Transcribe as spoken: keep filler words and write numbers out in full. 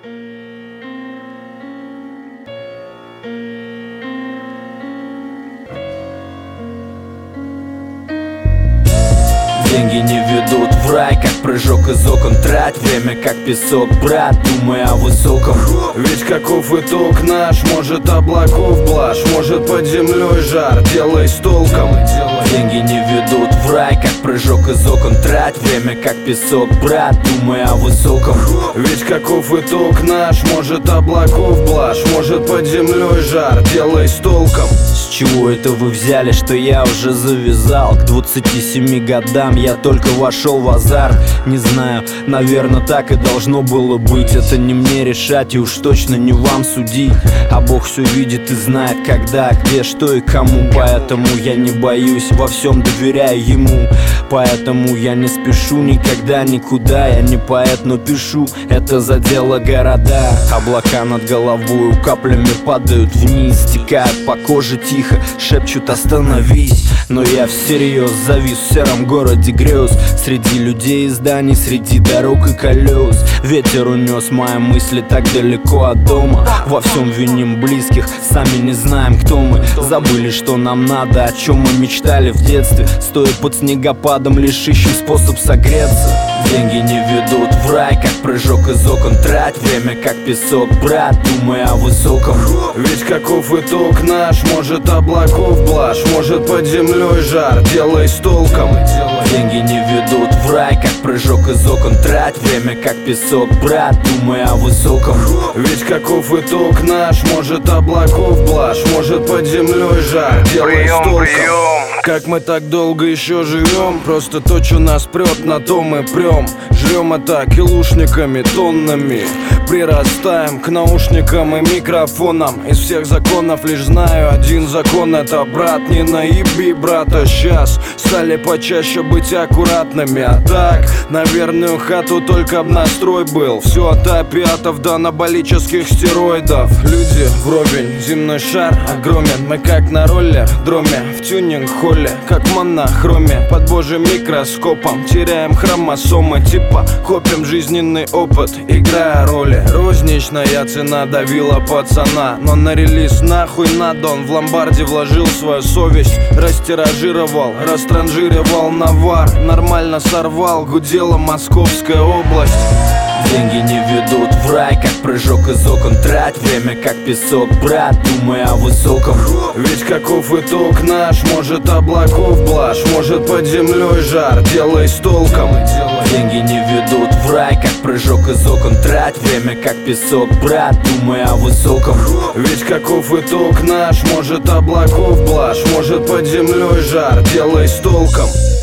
Деньги не ведут в рай, как прыжок из окон. Трать время, как песок, брат, думай о высоком. Ведь каков итог наш? Может, облаков блажь, может, под землей жар, делай с толком. Деньги не ведут в рай, как прыжок из окон. Трать время, как песок, брат, думай о высоком. Ведь каков итог наш? Может, облаков блажь, может, под землей жар, делай с толком. С чего это вы взяли, что я уже завязал? К двадцати семи годам я только вошел в азарт. Не знаю, наверное, так и должно было быть. Это не мне решать и уж точно не вам судить. А Бог все видит и знает, когда, где, что и кому. Поэтому я не боюсь, во всем доверяю Ему. Поэтому я не спешу никогда никуда. Я не поэт, но пишу, это задело города. Облака над головой каплями падают вниз, стекают по коже тихо, шепчут остановись. Но я всерьез завис в сером городе грез, среди людей и зданий, среди дорог и колес. Ветер унес мои мысли так далеко от дома. Во всем виним близких, сами не знаем, кто мы. Забыли, что нам надо, о чем мы мечтали в детстве. Стоя под снегопадом, лишь ищем способ согреться. Деньги не ведут в рай, как прыжок из окон. Трать время, как песок, брат, думай о высоком. Ведь каков итог наш? Может, облаков блажь, может, под землей жар, делай с толком. Деньги не ведут в рай, как прыжок из окон. Трать время, как песок, брат, думай о высоком. Ведь каков итог наш? Может, облаков блажь, может, под землей жар, делай с толком. Как мы так долго еще живем? Просто то, что нас прет, на то мы прем. Жрем это килушниками, тоннами. Прирастаем к наушникам и микрофонам. Из всех законов лишь знаю один закон. Это, брат, не наеби брата. Сейчас стали почаще быть аккуратными. А так, на верную хату только б настрой был. Все от опиатов до анаболических стероидов. Люди вровень, земной шар огромен. Мы как на роллер дроме, в тюнинг-холле, как в монохроме. Под божьим микроскопом теряем хромосомы. Типа копим жизненный опыт, играя роли. Розничная цена давила пацана, но на релиз нахуй надо. Он в ломбарде вложил свою совесть, растиражировал, растранжировал навар. Нормально сорвал, гудела Московская область. Деньги не ведут в рай, как прыжок из окон. Трать время, как песок, брат, думай о высоком. Ведь каков итог наш? Может, облаков блажь, может, под землей жар, делай с толком. Деньги не ведут в рай, как прыжок из окон. Трать время, как песок, брат, думай о высоком. Ведь каков итог наш? Может, облаков блажь, может, под землей жар, делай с толком.